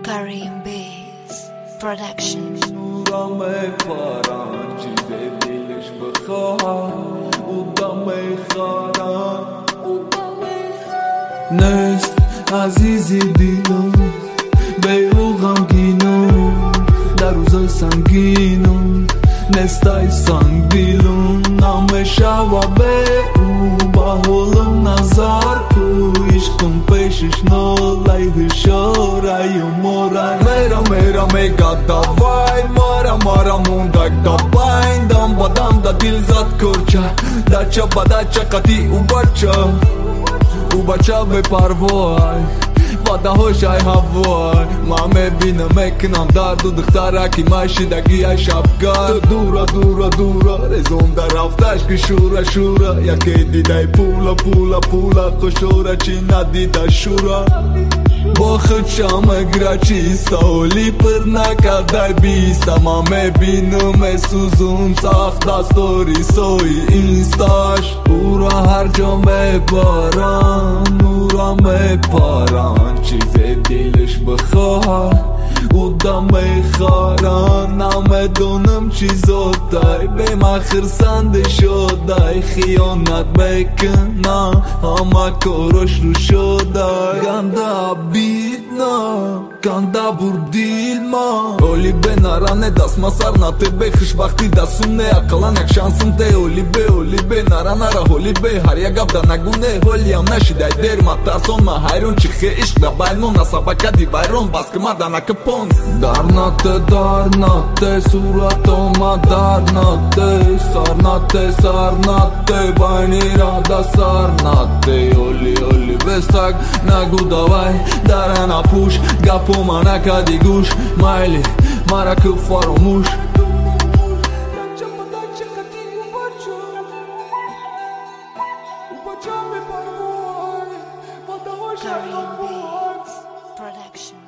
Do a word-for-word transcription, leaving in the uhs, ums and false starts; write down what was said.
Karim Beats Production. نورم پاران چیز دلش بخواه او دم خاران نیست عزیزی دیلم بیو غمگینم در روزای سنگینم نستای سنگ دیلم نام شوابه او با حولم نظر کو عشقم پیشش نولای شورای مورای میرا میرا میگا давай مارا مارا موندک داباین دام بادام دا دل زد کرچه دچه با دچه قطی او بچه او بچه به پروای وادا هوشای هوای ما میبینم میکنم درد و دخترکی ماشیدگی ای شبگار دورا دورا دورا رزون در رفتش که شورا شورا یکی دیده پولا پولا پولا خوشورا چی ندیده شورا با خود شام گراچیستا ولی پر نکدای بیستا ما میبینم سوزون ساخت دستوری سوی اینستاش او را هر جا میبارن او را میپارن چیز دلش بخواه او دم خاران نمیدونم چیزو دای به من خرسنده شدای خیانت بکنم همه کارش رو شدای گنده بیدنا گنده بردیل ما اولی به نرانه دست ما سر نته به خوشبختی دستون نه اقلان یک شانسم ته اولی به اولی به نرانه را اولی به هر یک گبدا نگونه اولی هم نشیده در ما ترسون ما حیرون چی خی عشق نبایلمون نصابه کدی بایرون بس که ما دنک پون در نته در نته صورت ما در نته سر نته سر نته باینی را دا سر نته اولی اولی بستک نگو دوای در انا پوش گپو ما نکدی گوش مایلی مرا که فراموش Karim Beats Production.